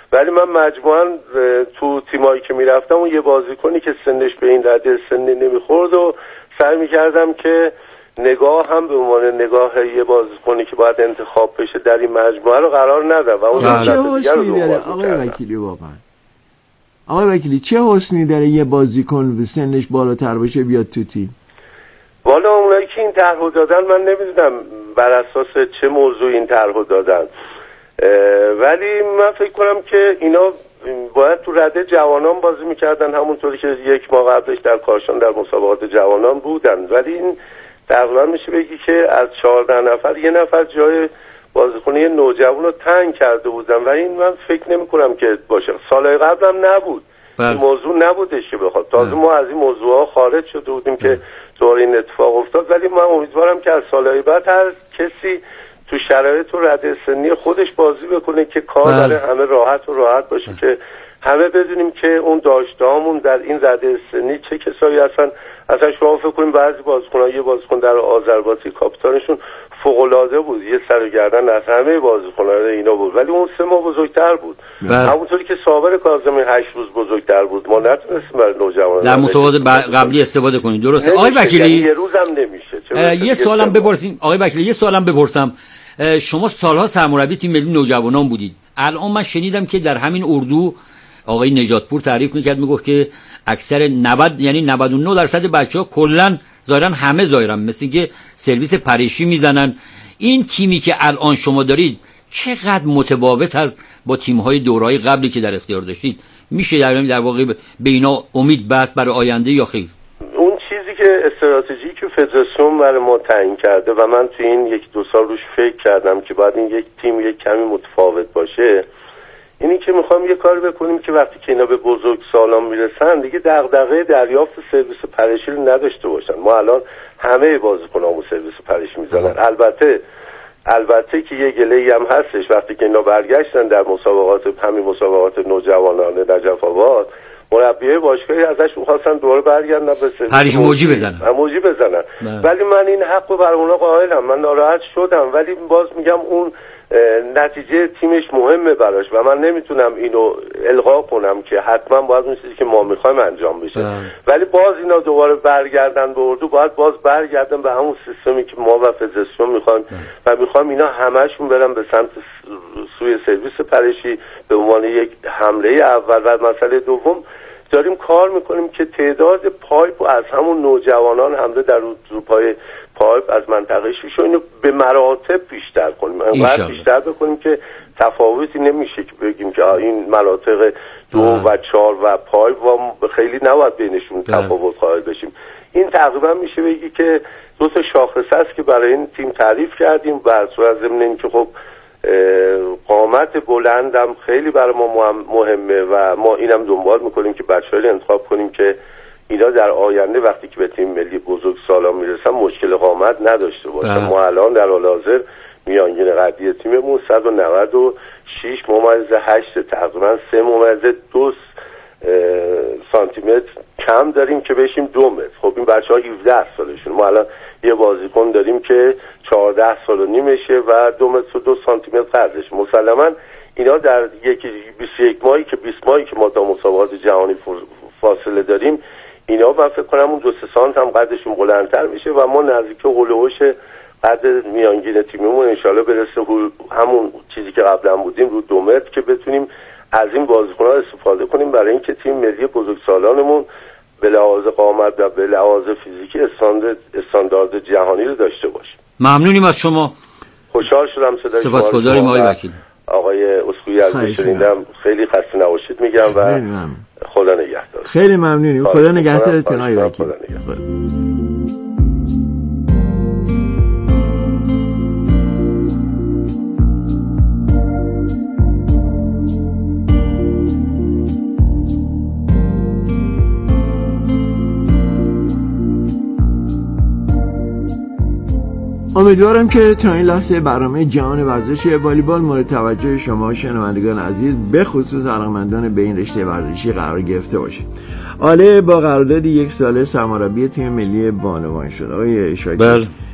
ولی من مجموعاً تو تیمایی که میرفتم اون یه بازیکنی که سنش به این رده سنی نمیخورد و سعی میکردم که نگاه هم به عنوان نگاه یه بازیکنی که باید انتخاب بشه در این مجموعه رو قرار ندم و اون چه حسنی داره آقای وکیلی؟ واقعا آقای وکیلی چه حسنی داره یه بازیکن به سنش بالاتر باشه بیاد تو تیم؟ والا اونایی که این طرحو دادن من نمیدونم بر اساس چه موضوع این طرحو دادن، ولی من فکر کنم که اینا باید تو رده جوانان بازی میکردن همونطوری که یک ماه قبلش در کاشان در مسابقات جوانان بودن، ولی این تقریبا میشه بگی که از 14 نفر یه نفر جای بازیکنی نوجوان رو تنگ کرده بودن و این من فکر نمی کنم که باشه. سالهای قبل هم نبود این موضوع نبودش که بخواد، تازه ما از این موضوع ها خارج شده بودیم که دور این اتفاق افتاد، ولی من امیدوارم که از سالهای بعد هر کسی تو شرایط و رده سنی خودش بازی بکنه که کار داره همه راحت باشه که همه بدونیم که اون داشتهامون در این رده سنی چه کسایی هستن. اصلا شما فکر کنیم بعضی بازیکن‌ها یه بازیکن در آذربایجان کاپیتانشون فوق‌العاده بود، یه سر و گردن از همه بازیکن‌ها اینا بود، ولی اون 3 ماه بزرگتر بود. همونطوری که صابر کاظمی 8 روز بزرگتر بود. ما نتونستیم برای نوجوانان در مسابقات قبلی استفاده کنید. درسته آقای وکیلی؟ یه روزم نمیشه. یه سوالم بپرسیم آقای وکیلی، یه سوالم بپرسم. شما سالها سرمربی تیم ملی نوجوانان بودید. الان من شنیدم که در همین اردو آقای نجاتپور تعریف میکرد، میگفت که اکثر 90 یعنی 99% بچه‌ها کلا ظاهرا همه ظاهرا مثل که سرویس پریشی میزنن. این تیمی که الان شما دارید چقدر متفاوت است با تیم‌های دوره‌های قبلی که در اختیار داشتید؟ میشه در واقع به اینا امید بست برای آینده یا خیر؟ اون چیزی که استراتژی که فدراسیون برای ما تعیین کرده و من تو این 1-2 سال روش فکر کردم که باید این یک تیم یک کمی متفاوت باشه، اینی که میخوام یه کار بکنیم که وقتی که اینا به بزرگ سالان میرسن دیگه دغدغه دریافت سرویس پریشی رو نداشته باشن. ما الان همه بازیکنامون سرویس پریشی میزنن. البته که یه گله‌ای هم هستش وقتی که اینا برگشتن در همین مسابقات نوجوانان نجف آباد، مربیای باشگاهی ازشون خواستن دوباره برگردن به پریشی موجی بزنن. ولی من این حقو برای اونا قائلم، من ناراحت شدم، ولی باز میگم اون نتیجه تیمش مهمه براش و من نمیتونم اینو الغا کنم که حتما باید اون چیزی که ما میخوایم انجام بشه. ولی باز اینا دوباره برگردن به اردو، باید باز برگردن به همون سیستمی که ما و فدراسیون میخوایم و میخوایم اینا همشون برن به سمت سوی سرویس پریشی به عنوان یک حمله اول. و مسئله دوم داریم کار میکنیم که تعداد پایپ از همون نوجوانان حمله در رو پای پایپ از منطقه شیش اینو به مراتب بیشتر کنیم، انقدر بیشتر بکنیم که تفاوتی نمیشه که بگیم که این مناطق 2 و 4 و پایپ و خیلی نباید بینشون تفاوت قائل بشیم. این تقریبا میشه بگی که 2 تا شاخصه است که برای این تیم تعریف کردیم. بر صورت ضمن این که خب قامت بلندم خیلی برای ما مهمه و ما اینم دنبال میکنیم که بچه‌ها رو انتخاب کنیم که اینا در آینده وقتی که به تیم ملی بزرگ سالان میرسن مشکل قامت نداشته باشن. ما الان در حال حاضر میانگین قدی تیممون 196.8 تقریبا 3.2 سانتی متر کم داریم که بشیم 2 متر. خب این بچه‌ها 17 سالشون، ما الان یه بازیکن داریم که 14 سال و نیمشه و 2 متر و 2 سانتی متر قدش. مسلما اینا در 21 ماهی که 20 ماهی که ما تا مسابقات جهانی فاصله داریم، اینا من فکر کنم اون 2-3 سانت هم قدشون بلندتر میشه و ما نزدیک هولوش قد میانگین تیممون انشالله برسه همون چیزی که قبلا بودیم رو 2 متر که بتونیم از این بازیکن‌ها استفاده کنیم برای اینکه تیم ملی بزرگسالانمون به لحاظ قامت و به لحاظ فیزیکی استاندارد جهانی رو داشته باشه. ممنونیم از شما. خوشحال شدم صدای شما. سپاسگزاریم آقای وکیل. آقای اسکویی از شنیدم خیلی خسته نباشید میگم و خدا نگهدار. خیلی ممنونیم. خدا نگهدارتون آقای وکیل. امیدوارم که تا این لحظه برنامه جهان ورزش والیبال مورد توجه شما شنوندگان عزیز به خصوص علاقه‌مندان به این رشته ورزشی قرار گرفته باشه. آله با قرارداد 1 ساله سرمربی تیم ملی بانوان شد. آقای شاکر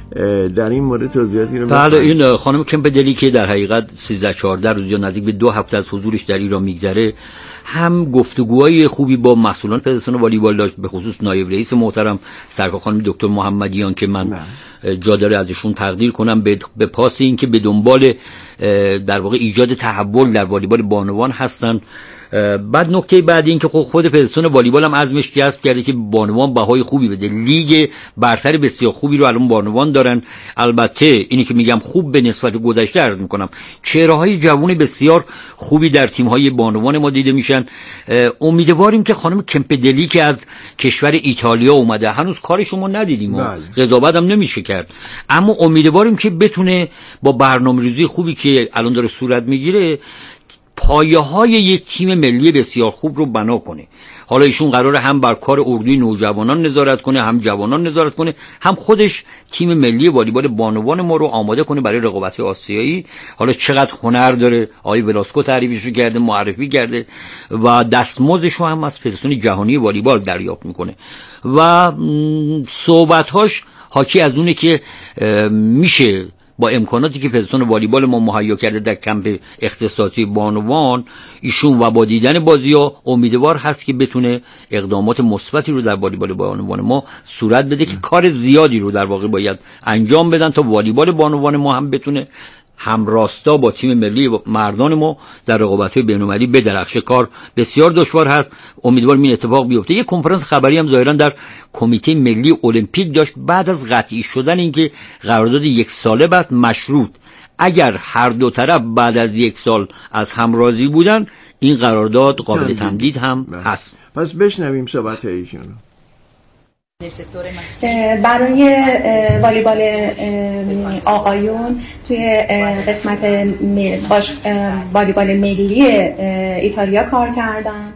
در این مورد توضیحاتی رو بله. این خانم کمپدلی که در حقیقت 13-14 روز یا نزدیک به 2 هفته از حضورش در ایران میگذره، هم گفتگوهای خوبی با مسئولان فدراسیون والیبال داشت، به خصوص نایب رئیس محترم سرکار خانم دکتر محمدیان که من جا داره ازشون تقدیر کنم به پاس این که به دنبال در واقع ایجاد تحول در والیبال بانوان هستن. بعد نکته بعدی این که خود فدراسیون والیبال هم عزمش جذب کرده که بانوان بهای خوبی بده. لیگ برتر بسیار خوبی رو الان بانوان دارن. البته اینی که میگم خوب به نسبت گذشته عرض میکنم، چهره‌های جوان بسیار خوبی در تیم‌های بانوان ما دیده میشن. امیدواریم که خانم کمپدلی که از کشور ایتالیا اومده، هنوز کارش ما ندیدیم، قضاوت هم نمیشه کرد، اما امیدواریم که بتونه با برنامه‌ریزی خوبی که الان داره صورت میگیره پایه‌های یک تیم ملی بسیار خوب رو بنا کنه. حالا ایشون قراره هم بر کار اردوی نوجوانان نظارت کنه، هم جوانان نظارت کنه، هم خودش تیم ملی والیبال بانوان ما رو آماده کنه برای رقابت‌های آسیایی. حالا چقدر هنر داره آقای ولاسکو تعریفش کرده، معرفی کرده و دستمزدش رو هم از فدراسیون جهانی والیبال دریافت میکنه و صحبت‌هاش حاکی از اونه که میشه با امکاناتی که فدراسیون والیبال ما مهیا کرده در کمپ اختصاصی بانوان، ایشون و با دیدن بازی‌ها امیدوار هست که بتونه اقدامات مثبتی رو در والیبال بانوان ما صورت بده که کار زیادی رو در واقع باید انجام بدن تا والیبال بانوان ما هم بتونه همراستا با تیم ملی مردان ما در رقابت‌های بین‌المللی بدرخشه. کار بسیار دشوار هست، امیدوارم این اتفاق بیفته. یک کنفرانس خبری هم ظاهراً در کمیته ملی المپیک داشت بعد از قطعی شدن اینکه قرارداد 1 ساله بست مشروط. اگر هر دو طرف بعد از 1 سال از هم راضی بودن، این قرارداد قابل تمدید هم هست. پس بشنویم صحبت ایشون. برای والیبال آقایون توی قسمت والیبال ملی ایتالیا کار کردم.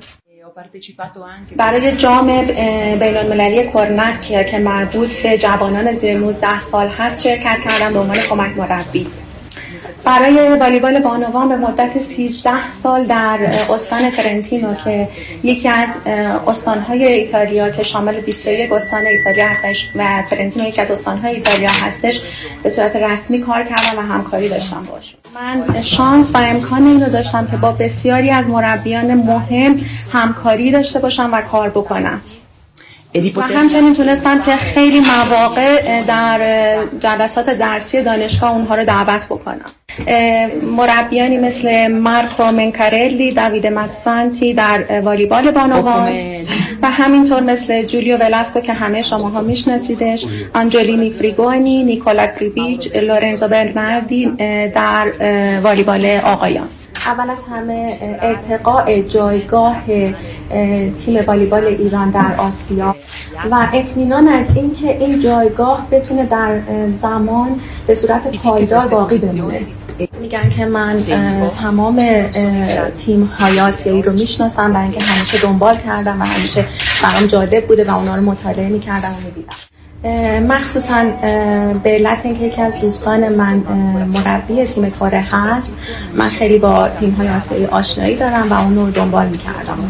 برای جام بین‌المللی کرنک که مربوط به جوانان زیر 19 سال هست شرکت کردم به عنوان کمک مربی. برای والیبال بانوان به مدت 13 سال در استان ترنتینو که یکی از استان‌های ایتالیا که شامل 21 استان ایتالیا هستش و ترنتینو یکی از استان‌های ایتالیا هستش به صورت رسمی کار کردم و همکاری داشتم باشم. من شانس و امکان این رو داشتم که با بسیاری از مربیان مهم همکاری داشته باشم و کار بکنم. و همچنین تونستم که خیلی مواقع در جلسات درسی دانشگاه اونها رو دعوت بکنم. مربیانی مثل مارکو منکارلی، داوید ماتسانتی در والیبال بانوان و همینطور مثل جولیو ولاسکو که همه شماها میشناسیدش، آنجلینی فریگونی، نیکولا کریبیچ، لورنزو برناردی در والیبال آقایان. اول از همه ارتقاء جایگاه تیم والیبال ایران در آسیا و اطمینان از اینکه این جایگاه بتونه در زمان به صورت پایدار باقی بمونه. میگن که من تمام تیم‌های آسیایی رو میشناسم برای اینکه همیشه دنبال کردم و همیشه برام جالب بوده و اونا رو مطالعه میکردم و میدیدم. مخصوصا به علت اینکه یکی از دوستان من مربی تیم کره هست، من خیلی با تیم‌های آسیایی آشنایی دارم و اون رو دنبال می‌کردم.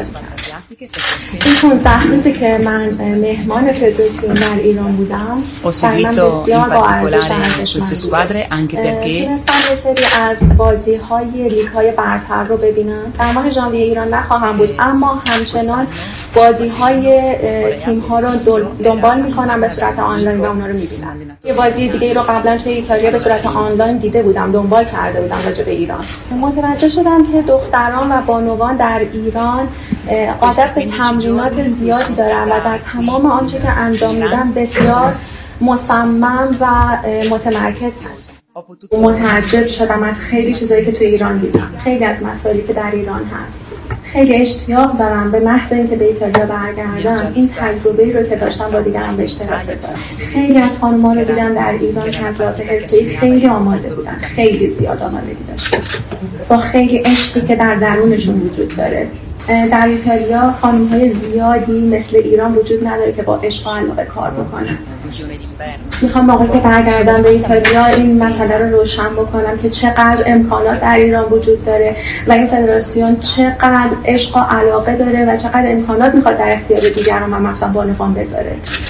این 15 روزی که من مهمان فدراسیون در ایران بودم، من بسیار با ارزش تونستم یه سری از بازی‌های لیگ‌های برتر رو ببینم. در ماه ژانویه ایران نخواهم بود، اما همچنان بازی‌های تیم‌ها رو دنبال می‌کنم به صورت آنلاین و اونا رو می‌بینم. یه بازی دیگه رو قبلا توی ایتالیا به صورت آنلاین دیده بودم، دنبال کرده بودم راجع به ایران. متوجه شدم که دختران و بانوان در ایران عادت به تمرینات زیادی دارن و در تمام آنچه که انجام میدن بسیار مصمم و متمرکز هست. متعجب شدم از خیلی چیزایی که توی ایران دیدم، خیلی از مسائلی که در ایران هست. خیلی اشتیاق دارم به محض اینکه به ایتالیا برگردم این تجربه‌ای رو که داشتم با دیگران به اشتراک بذارم. خیلی از خانم‌ها رو دیدم در ایران که از لحاظ حرفه‌ای خیلی آماده بودن، خیلی زیاد آمادگی داشتن، با خیلی عشقی که در درونشون وجود داره. در ایتالیا خانم‌های زیادی مثل ایران وجود نداره که با عشق و علاقه کار بکنن. میخوام موقعی که برگردم به ایتالیا این مسئله رو روشن بکنم که چقدر امکانات در ایران وجود داره و این فدراسیون چقدر عشق و علاقه داره و چقدر امکانات میخواد در اختیار دیگران و مثلا بانوان بذاره.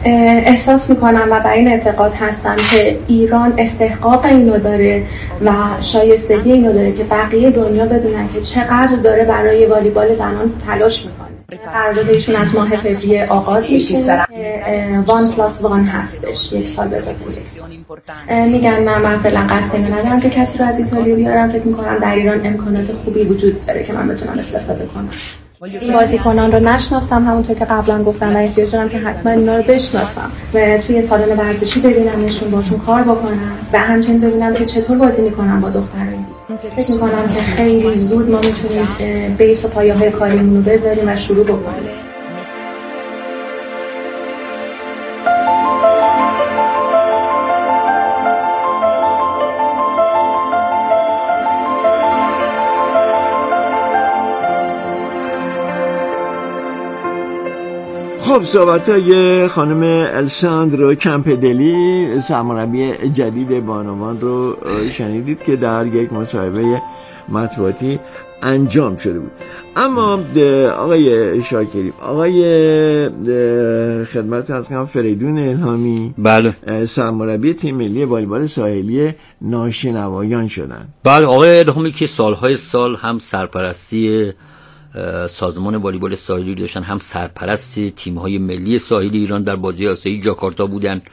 احساس میکنم و بر این اعتقاد هستم که ایران استحقاق اینو داره و شایستگی اینو داره که بقیه دنیا بدونن که چقدر داره برای والیبال زنان تلاش میکنه. قراردادشون از ماه فوریه آغاز میشه، 1+1 هستش، 1 سال بذارید. میگن من فعلا قصد اینو ندارم که کسی رو از ایتالیا بیارم. فکر میکنم در ایران امکانات خوبی وجود داره که من بتونم استفاده کنم. این بازیکنان رو نشناختم همونطور که قبلا گفتم و احتیاج دارم که حتما اینا رو بشناسم و توی سالن ورزشی ببینمشون، باشون کار بکنم و همچنین ببینم که چطور بازی میکنم با دخترایی. فکر میکنم که خیلی زود ما میتونیم بیس و پایه‌های کاریمون رو بذاریم و شروع بکنیم. خب صحبت‌های خانم الساندرو کمپدلی سرمربی جدید بانوان رو شنیدید که در یک مصاحبه مطبوعاتی انجام شده بود. اما آقای شاکری، آقای خدمت از کنم فریدون الهامی، بله، سرمربی تیم ملی والیبال ساحلی ناشنوایان شدن. بله، آقای الهامی که سالهای سال هم سرپرستی سازمان والیبال ساحلی داشتن، هم سرپرست تیم‌های ملی ساحلی ایران در بازی آسیایی جاکارتا بودن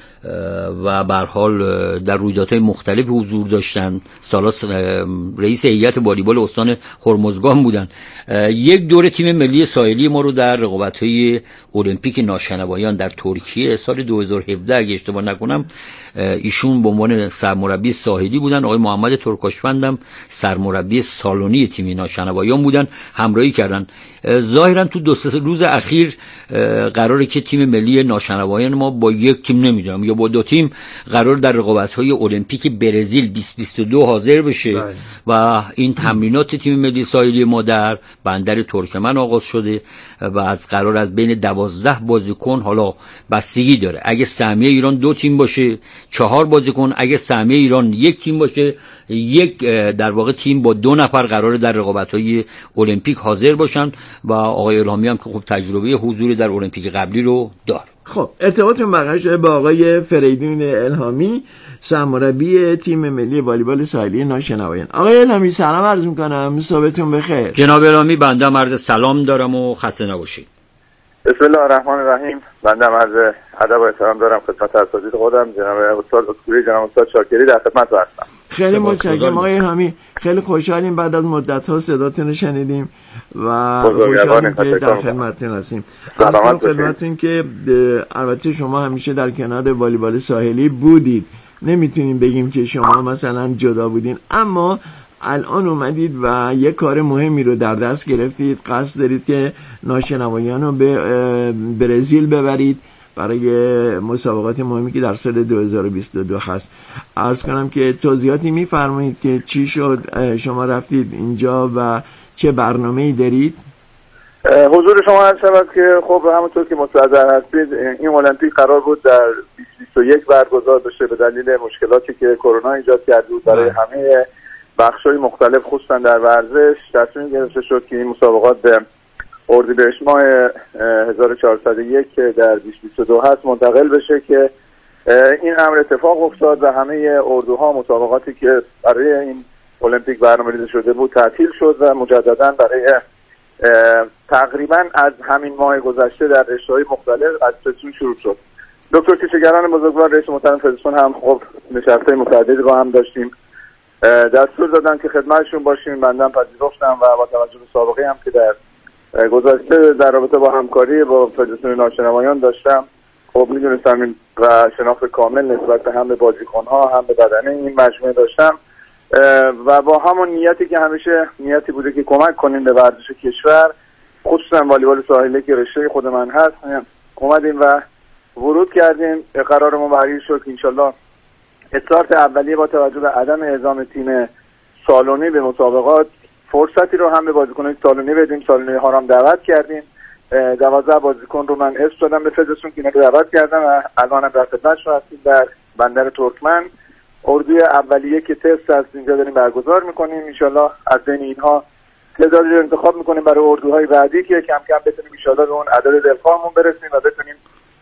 و به هر حال در رویدادهای مختلف حضور داشتن. سالا رئیس هیئت والیبال استان هرمزگان بودن. یک دوره تیم ملی ساحلی ما رو در رقابت‌های المپیک ناشنوایان در ترکیه سال 2017 اگه اشتباه نکنم ایشون به عنوان سرمربی ساحلی بودن. آقای محمد ترکاشفندم سرمربی سالونی تیم ناشنوایان بودن، همراهی کردن. ظاهرا تو 2-3 روز اخیر قراره که تیم ملی ناشنوایان ما با یک تیم، نمیدونم یا با 2 تیم، قرار در رقابت‌های المپیک برزیل 2022 حاضر بشه و این تمرینات تیم ملی ساحلی ما در بندر ترکمن آغاز شده و از قرار از بین 12 بازیکن، حالا بستگی داره، اگه سهمیه ایران 2 تیم باشه 4 بازیکن، اگه سهمیه ایران 1 تیم باشه یک در واقع تیم با 2 نفر قراره در رقابت‌های المپیک حاضر باشن و آقای الهامی هم که خب تجربه حضور در المپیک قبلی رو داره. خب ارتباطتون برقرار شده با آقای فریدون الهامی سرمربی تیم ملی والیبال ساحلی ناشنوایان. آقای الهامی سلام عرض می‌کنم، صبحتون بخیر. جناب الهامی بنده عرض سلام دارم و خسته نباشید. بسم الله الرحمن الرحیم. بنده عرض ادب و احترام دارم خدمت اساتید خودم، جناب استاد اسکوری، جناب استاد شاکری، در خدمت هستم. خیلی متشکرم آقای الهامی، خیلی خوشحالیم بعد از مدت‌ها صداتون رو شنیدیم و خوشحالیم که در خدمتتون هستیم. اصلا خدمتتون که البته شما همیشه در کنار والیبال ساحلی بودید، نمیتونیم بگیم که شما مثلا جدا بودین، اما الان اومدید و یک کار مهمی رو در دست گرفتید، قصد دارید که ناشنوایان رو به برزیل ببرید برای مسابقات مهمی که در سال 2022 هست. عرض کنم که توضیحاتی میفرمایید که چی شد شما رفتید اینجا و چه برنامه‌ای دارید؟ حضور شما عرض شود که خب همونطور که مستحضر هستید این المپیک قرار بود در 2021 برگزار بشه، به دلیل مشکلاتی که کرونا ایجاد کرده بود برای همه بخش‌های مختلف خصوصا در ورزش تصمیم گرفته شد که این مسابقات به اردیبهشت ماه 1401 که در 2022 هست منتقل بشه که این امر اتفاق افتاد و همه اردوها مسابقاتی که برای این المپیک برنامه‌ریزی شده بود تعطیل شد و مجددا برای تقریبا از همین ماه گذشته در رشته‌های مختلف از فدراسیون شروع شد. دکتر کیشگران بزرگوار رئیس محترم فدراسیون هم خب نشست‌های متعددی با هم داشتیم، دستور دادن که خدمتشون باشیم، بنده پذیرفتم و با توجه به سابقه هم که در گذشته در رابطه با همکاری با فدراسیون ناشنوایان داشتم، خب میدونستم و شناخت کامل نسبت به هم به بازیکن‌ها هم به بدنه این مجموعه داشتم و با همون نیتی که همیشه نیتی بوده که کمک کنیم به ورزش کشور، خصوصا والیبال ساحلی که رشته خود من هست، اومدیم و ورود کردیم. قرارمون برای شد که انشالله استارت اولیه با توجه به عدم اعزام تیم سالونی به مسابقات فرصتی رو هم به بازیکنان سالونی بدیم. سالونی ها رو هم دعوت کردیم، 12 بازیکن رو من اسم دادم به فدراسیون که اینا رو دعوت کردم و الان هم در خدمتشون هستیم در بندر ترکمن. اردوی اولیه که تست هست اینجا داریم برگزار میکنیم، انشالله از بین اینها تعدادی رو انتخاب میکنیم برای اردوهای بعدی که کم کم بتونیم انشالله به اون عدد دلخواهمون برسیم و بتونیم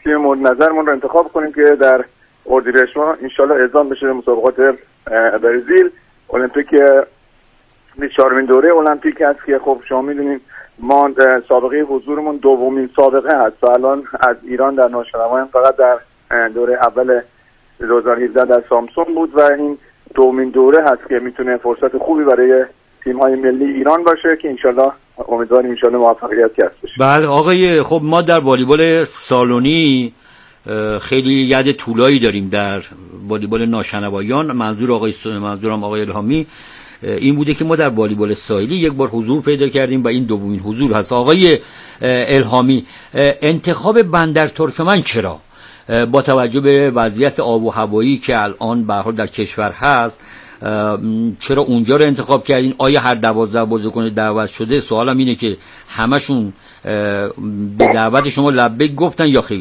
تیم مورد نظرمون رو انتخاب کنیم که در اردیبهشت ماه انشالله اعزام بشه مسابقات برزیل المپیک 24مین دوره المپیک هست که خب شما میدونید ما سابقه حضورمون دومین سابقه هست و الان از ایران در ناشنوایان فقط در دوره اول 2017 در سامسون بود و این دومین دوره هست که میتونه فرصت خوبی برای تیم‌های ملی ایران باشه که انشالله امیدواریم انشالله موفقیت کسب بشه. بله آقای، خب ما در والیبال سالونی خیلی ید طولایی داریم در والیبال ناشنوایان. منظورم آقای الهامی این بوده که ما در والیبال ساحلی یک بار حضور پیدا کردیم و این دومین حضور هست. آقای الهامی، انتخاب بندر ترکمن چرا؟ با توجه به وضعیت آب و هوایی که الان به هر حال در کشور هست، چرا اونجا رو انتخاب کردین؟ آیا هر 12 بازیکن دعوت شده؟ سوالم اینه که همشون به دعوت شما لبیک گفتن یا خیر؟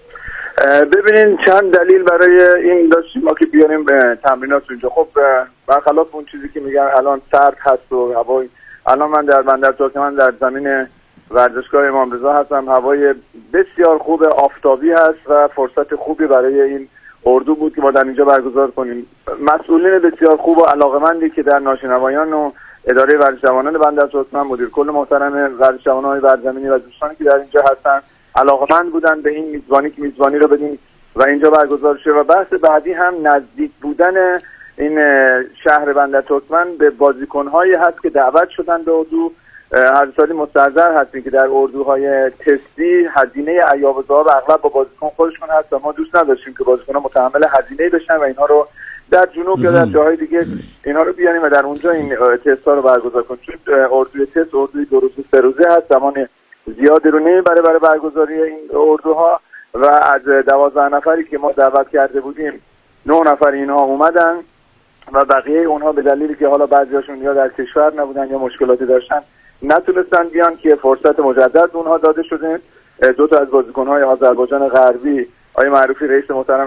ببینین چند دلیل برای این داشتیم ما که بیاریم تمرینات اونجا. خب برخلاف اون چیزی که میگن الان سرد هست و هوای، الان من در بندر ترکمن در زمین ورزشگاه امام رضا هستم، هوای بسیار خوب آفتابی هست و فرصت خوبی برای این اردو بود که ما در اینجا برگزار کنیم. مسئولین بسیار خوب و علاقمندی که در ناشنوایان و اداره ورزش جوانان بندر ترکمن، مدیر کل محترم ورزش جوانان برزمینی و دوستانی که در اینجا هستن علاقمند بودن به این میزبانی رو بدیم و اینجا برگزار شه. و بحث بعدی هم نزدیک بودن این شهر بندر ترکمن به بازیکن‌هایی هست که دعوت شدن به اردو. هر سالی مستحضر هستیم که در اردوهای تستی هزینه ایاب و ذهاب اغلب با بازیکن خودشون هست و ما دوست نداشتیم که بازیکن‌ها متحمل هزینه بشن و اینها رو در جنوب یا در جاهای دیگه اینها رو بیاریم و در اونجا این تست‌ها رو برگزار کنیم. چون اردوی تست اردوی 2 روزه 3 روزه هست، زمان زیادی رو نمیبره برای برگزاری این اردوها و از 12 نفری که ما دعوت کرده بودیم 9 نفر اینها اومدن و بقیه اونها به دلیلی که حالا بعضیاشون یا در کشور نبودن یا مشکلاتی داشتن نتونستن بیان که فرصت مجدد اونها داده شده. 2 تا از بازیکن‌های آذربایجان غربی، آقای معروفی رئیس محترم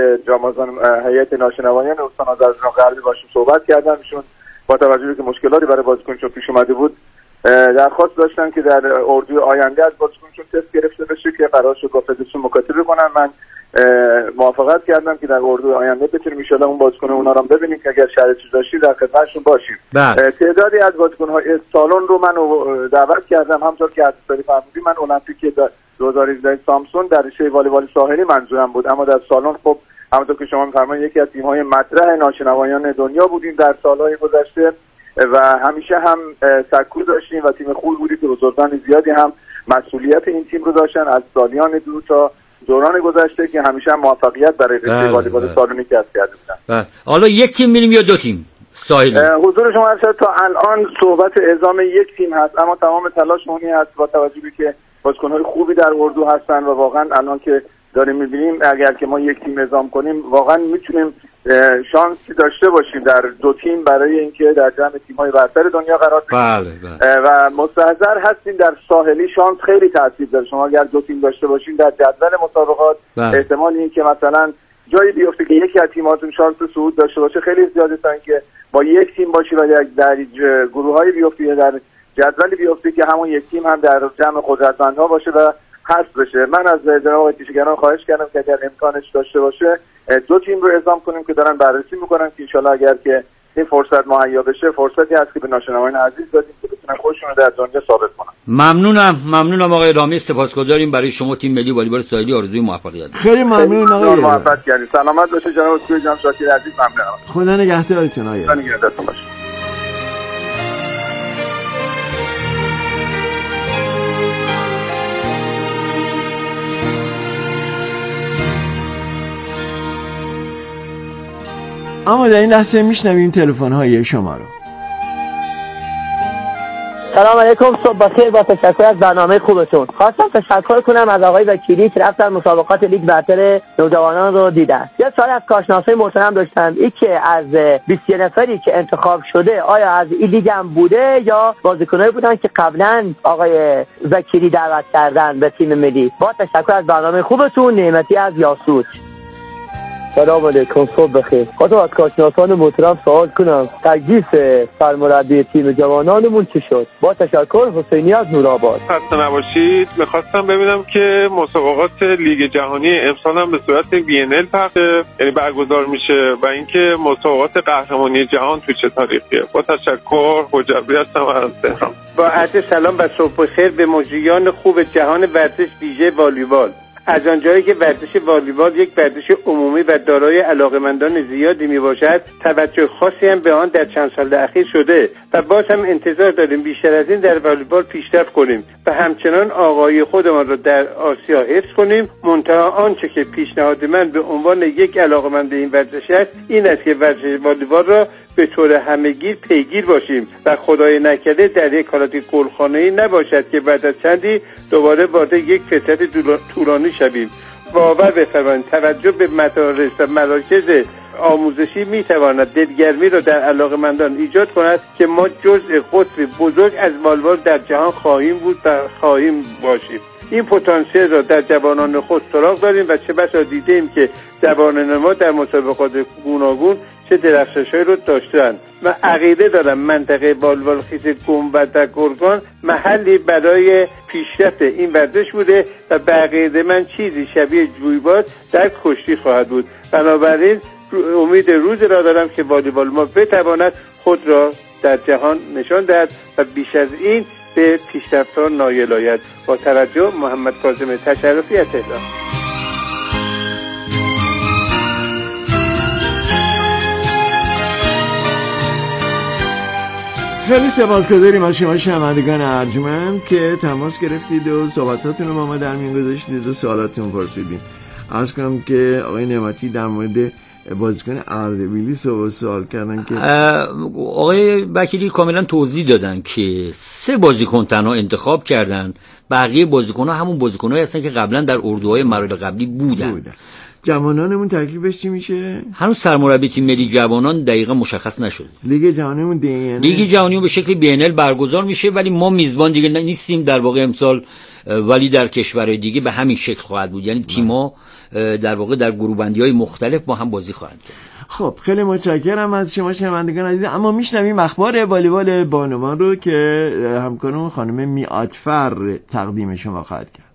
هیئت ناشنوایان استان آذربایجان غربی باشون صحبت کردن. ایشون با توجه به مشکلاتی برای بازیکنشون پیش اومده بود درخواست داشتن که در اردوی آینده از بازیکنشون تست گرفته بشه که قرار شد با فدراسیون مکاتبه کنن. من موافقت کردم که در اردوی آینده بتونیم ان شاءالله اون بازیکن اونا رو ببینیم که اگر شرایطی داشتید در خدمتشون باشیم. تعدادی از بازیکن‌های سالن رو من دعوت کردم. همونطور که حضرت فرمودید من المپیک 2017 سامسون در رشته والیبال ساحلی منظورم بود، اما در سالن خب همونطور که شما می‌فرمایید یکی از تیم‌های مطرح ناشنوایان دنیا بودیم در سال‌های گذشته و همیشه هم سکو داشتیم و تیم خوبی بودیم که بزرگان زیادی هم مسئولیت این تیم رو داشتن از سالیان دور تا دوران گذشته که همیشه هم موفقیت برای رشته والیبال سالونی کسب کرده بودن. حالا یک تیم میریم یا 2 تیم ساحلی؟ حضور شما هست تا الان صحبت اعزام یک تیم هست، اما تمام تلاش اونی هست با توجه به که بازیکن‌های خوبی در اردو هستن و واقعا الان که داریم می‌بینیم اگر که ما یک تیم اعزام کنیم واقعا میتونیم شانسی داشته باشیم در 2 تیم برای اینکه در جمع تیم‌های برتر دنیا قرار بگیریم. و مستحضر هستیم در ساحلی شانس خیلی تاثیر داره. شما اگر 2 تیم داشته باشین در جدول مسابقات احتمال این که مثلا جایی بیفته که یکی از تیم‌هاتون شانس صعود داشته باشه خیلی زیاده تا اینکه با یک تیم باشی و در گروه‌های بیفته یا در جدولی بیفته که همون یک تیم هم در جمع قدرتمندها باشه و حذف بشه. من از جناب آقای تیشگران خواهش کردم که اگر امکانش داشته باشه 2 تیم رو اعزام کنیم که دارن بررسی میکنن که انشالله اگر که این فرصت مهیا بشه فرصتی هست که به ناشنوایان عزیز دادیم که بتونن خودشون رو در دنیا ثابت کنن. ممنونم آقای رامی، سپاسگزاریم برای شما. تیم ملی والیبال ساحلی آرزوی موفقیت. خیلی ممنون آقای. موفق کردید. سلامت باشید جناب دکتر جان شاکر عزیز. ممنونم. خدا نگهدارتون آقای. خدا نگهدارتون باشه. اما در این لحظه میشنویم تلفن‌های شما رو. سلام علیکم، صبح بخیر. با تشکر از برنامه خوبتون خواستم تشکر کنم از آقای وکیلی که رفتن مسابقات لیگ برتر نوجوانان رو دیدن. یه سوال از کارشناسای محترم داشتم، این که از 20 نفری که انتخاب شده آیا از این لیگ هم بوده یا بازیکنایی بودن که قبلا آقای وکیلی دعوت کردن به تیم ملی؟ با تشکر از برنامه خوبتون. نعمتی از یاسوج. سلام علیکم، صبح بخیر. خواستم از کارشناسان محترم سوال کنم تکلیف سرمربی تیم جوانانمون چی شد؟ با تشکر، حسینی از نورآباد. خسته نباشید. می‌خواستم ببینم که مسابقات لیگ جهانی امسال هم به صورت VNL یعنی برگزار میشه و اینکه مسابقات قهرمانی جهان تو چه تاریخیه؟ با تشکر، حجابی هستم از تهران. با عرض سلام و صبح بخیر به مجریان خوب جهان ورزش ویژه والیبال. از آنجایی که ورزش والیبال یک ورزش عمومی و دارای علاقه‌مندان زیادی میباشد، توجه خاصی هم به آن در چند سال اخیر شده و باز هم انتظار داریم بیشتر از این در والیبال پیشرفت کنیم و همچنان آقای خودمان را در آسیا حفظ کنیم. منتها آنچه که پیشنهاد من به عنوان یک علاقه‌مند این ورزش است این است که ورزش والیبال را به طور همگیر پیگیر باشیم و خدای نکرده در یک حالت گلخانه‌ای نباشد که بعد از چندی دوباره وارد یک فترت طولانی شویم. باور بفرمایید توجه به مدارس و مراکز آموزشی میتواند دلگرمی را در علاقه‌مندان ایجاد کند که ما جزء قطب بزرگ از والیبال در جهان خواهیم بود و خواهیم باشیم. این پتانسیل را در جوانان خود سراغ داریم و چه بسا دیدیم که جوانان ما در مسابقات گوناگون چه درخشش‌هایی رو داشتن. و عقیده دارم منطقه والیبال خیز گنبد و گرگان محلی برای پیشرفت این ورزش بوده و به عقیده من چیزی شبیه جویبار در کشتی خواهد بود. بنابراین امید روزی را دارم که والیبال ما بتواند خود را در جهان نشان دهد و بیش از این به پیشرفت‌ها نایل آید. با توجه، محمد کاظم تشرفی از تهران. خیلی سپاسگزاریم از شما شنوندگان ارجمند که تماس گرفتید و صحبتاتون رو با ما در میون گذاشتید و سوالاتون پرسیدید. عرض کنم که آقای نعمتی در مورد بازیکن اردبیلی سوال کردن که آقای وکیلی کاملا توضیح دادن که 3 بازیکن تنها انتخاب کردن، بقیه بازیکن‌ها همون بازیکن‌هایی هستن که قبلا در اردوهای مراحل قبلی بودن. جوانانمون تکلیفش چی میشه؟ هنوز سرمربی تیم ملی جوانان دقیقا مشخص نشده. لیگ جهانیمون لیگ جهانی به شکل VNL برگزار میشه ولی ما میزبان دیگه نیستیم در واقع امسال، ولی در کشورهای دیگه به همین شکل خواهد بود، یعنی تیم‌ها در واقع در گروه‌بندی‌های مختلف با هم بازی خواهند کرد. خب خیلی متشکرم از شما شنوندگان عزیز. اما میشنویم اخبار والیبال بانوان رو که همکارمون خانم میعادفر تقدیم شما خواهد کرد.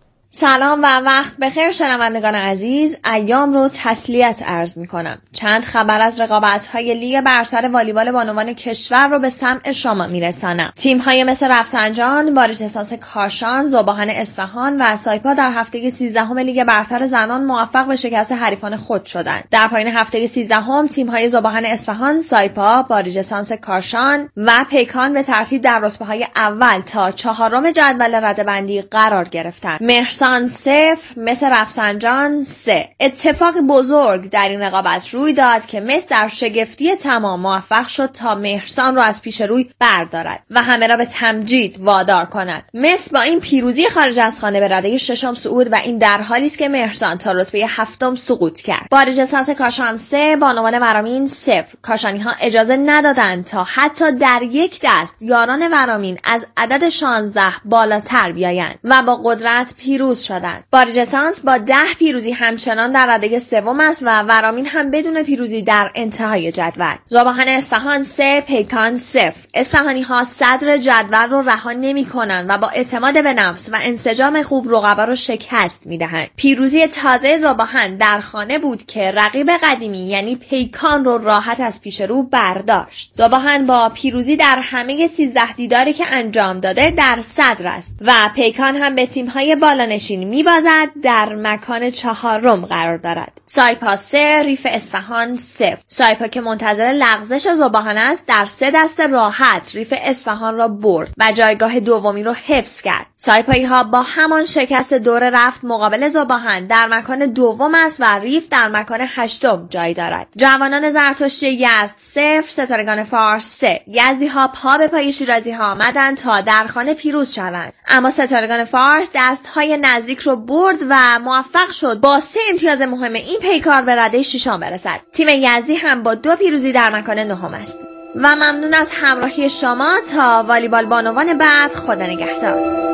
سلام و وقت بخیر شنوندگان عزیز. ایام رو تسلیت عرض می کنم. چند خبر از رقابت‌های لیگ برتر والیبال بانوان کشور رو به سمع شما می رسانم. تیم‌های مثل رفسنجان، باریجساس کاشان، ذوباهن اصفهان و سایپا در هفته 13 لیگ برتر زنان موفق به شکست حریفان خود شدند. در پایان هفته 13 تیم‌های ذوباهن اصفهان، سایپا، باریجساس کاشان و پیکان به ترتیب در رتبه‌های اول تا 4 جدول رده‌بندی قرار گرفتند. مهرسان 0 مثل رفسنجان 3. اتفاق بزرگ در این رقابت روی داد که مس در شگفتی تمام موفق شد تا مهرسان را از پیش روی بردارد و همه را به تمجید وادار کند. مس با این پیروزی خارج از خانه به رده 6 صعود و این در حالی است که مهرسان تا رتبه 7 سقوط کرد. باریجساس کاشان 3 بانوان ورامین 0. کاشانی‌ها اجازه ندادند تا حتی در یک دست یاران ورامین از عدد 16 بالاتر بیایند و با قدرت پیروز شدند. باریجسانس با 10 پیروزی همچنان در رده 3 است و ورامین هم بدون پیروزی در انتهای جدول. ذوباهن اصفهان 3 پیکان 0. اصفهانی‌ها صدر جدول رو رها نمی‌کنند و با اعتماد به نفس و انسجام خوب رقبا رو شکست می‌دهند. پیروزی تازه ذوباهن در خانه بود که رقیب قدیمی یعنی پیکان رو راحت از پیش رو برداشت. ذوباهن با پیروزی در همه 13 دیداری که انجام داده در صدر است و پیکان هم به تیم‌های بالانشین میبازد در مکان 4 قرار دارد. سایپا 3 ریف اصفهان 0. سایپا که منتظر لغزش ذوباهن است در 3 دست راحت ریف اصفهان را برد و جایگاه دومی را حفظ کرد. سایپایی ها با همان شکست دور رفت مقابل ذوباهن در مکان 2 است و ریف در مکان 8 جای دارد. جوانان زرتشتی یزد 0 ستارگان فارس 3. یزدی ها پا به پای شیرازی ها آمدند تا در خانه پیروز شوند، اما ستارگان فارس دست های نزدیک رو برد و موفق شد با 3 امتیاز مهم این پیکار به رده 6 برسد. تیم یزدی هم با 2 پیروزی در مکان 9 است. و ممنون از همراهی شما. تا والیبال بانوان بعد، خدا نگهدار.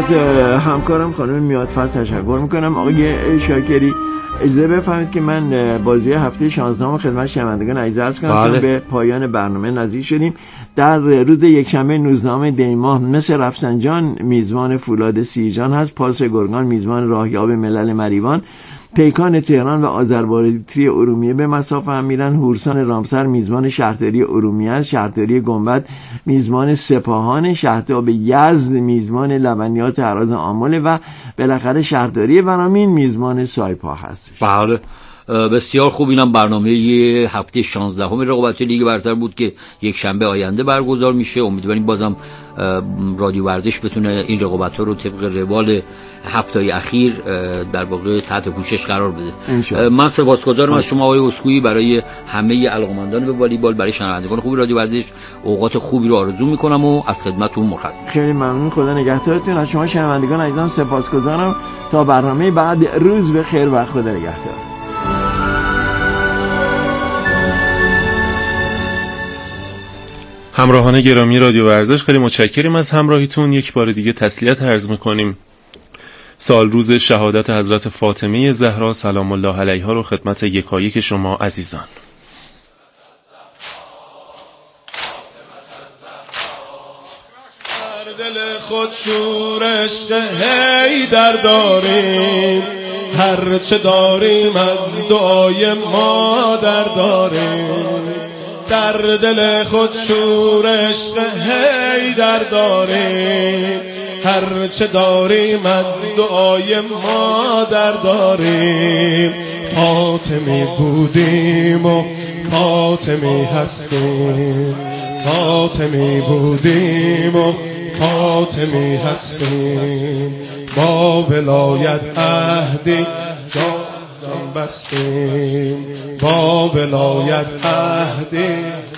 از همکارم خانم میادفر تشکر میکنم. آقای شاکری اجازه بفرمایید که من بازی هفته 16 خدمت شنوندگان عرض کنم. به پایان برنامه نزدیک شدیم. در روز یکشنبه 19 دی ماه مثل رفسنجان میزبان فولاد سیرجان هست، پاس گرگان میزبان راهیاب ملل مریوان، پیکان تهران و آذربایجان ارومیه به مسافه هم میرن، هورسان رامسر میزبان شهرداری ارومیه است، شهرداری گنبد میزبان سپاهان، شهرداب یزد میزبان لبنیات هراز آمل و بالاخره شهرداری ورامین میزبان سایپا هست. بله بسیار خوب. اینم برنامه هفته 16 رقابت لیگ برتر بود که یک شنبه آینده برگزار میشه. امیدواریم بازم رادیو ورزش بتونه این رقابت ها رو طبق روال هفته‌های اخیر در واقع تحت پوشش قرار بده. من سپاسگزارم از شما آقای اسکویی برای همه علاقه‌مندان به والیبال، برای شنوندگان خوب رادیو ورزش اوقات خوبی رو آرزو میکنم و از خدمتتون مرخص میشم. خیلی ممنون، خدا نگهدارتون. از شما شنوندگان عزیزم سپاسگزارم. تا برنامه بعد، روز بخیر و خدا نگهدار. همراهان گرامی رادیو ورزش، خیلی متشکریم از همراهیتون. یک بار دیگه تسلیت عرض میکنیم. سال روز شهادت حضرت فاطمه زهرا سلام الله علیها رو خدمت یکایک شما عزیزان. در دل خود شورش حیدر داریم، هر چه داریم از دعای مادر داریم. در دل خود شورش حیدر داریم، هر چه داریم از دعای مادر داریم. فاطمی بودیم و فاطمی هستیم، فاطمی بودیم و فاطمی هستیم. با ولایت عهدی جان بستیم، با ولایت عهدی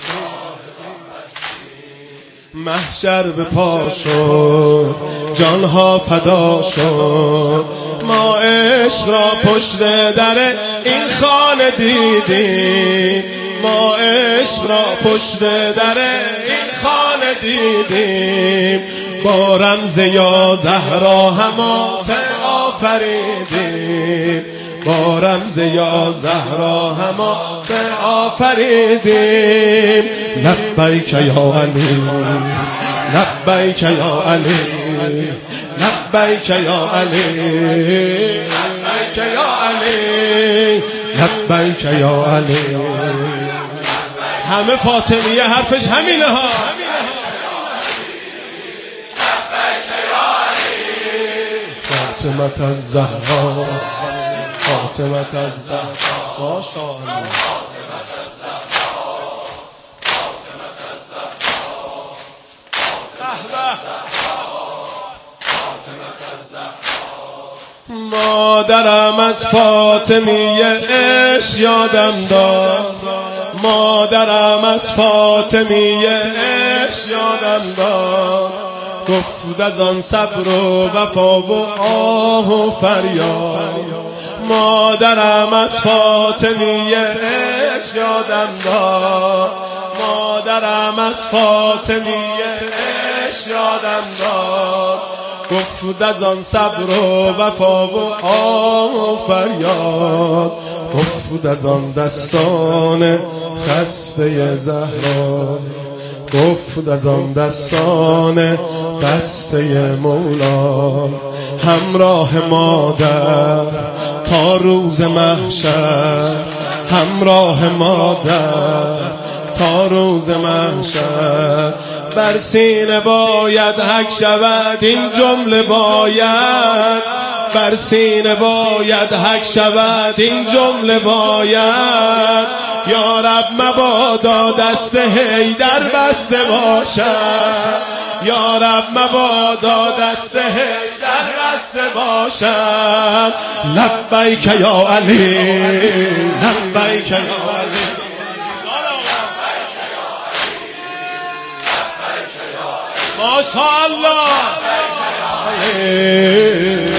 محشر به پا شد، جانها فدا شد. ما عشق را پشت در این خانه دیدیم، ما عشق را پشت در این خانه دیدیم. با رمز یا زهرا حماسه آفریدیم، با رمز یا زهرا حماسه آفریدیم. لبیک یا علی، لبیک یا علی، لبیک یا علی، لبیک یا علی، لبیک یا علی. همه فاطمیه حرفش همینه ها. فاطمه الزهرا، فاطمه الزهرا، ماشاءالله. مادرم از فاطمیه عشق یادم داد، مادرم از فاطمیه عشق یادم داد. گفت از آن صبر و وفا و آه و فریاد. مادرم از فاطمیه عشق یادم داد، مادرم از فاطمیه عشق یادم داد. گفت از آن صبر و وفا و آه و فریاد. گفت از آن دستان خسته زهرا، گفت از آن دستان بسته مولا. همراه مادر تا روز محشر، همراه مادر تا روز محشر. بر سینه باید حک شود این جمله باید، بر سینه باید حک شود این جمله باید. یا رب مبادا دست حیدر بسته باشد، یا رب مبادا دست حیدر بسته باشد. لبیک یا علی، لبیک یا علی، ماشاءالله.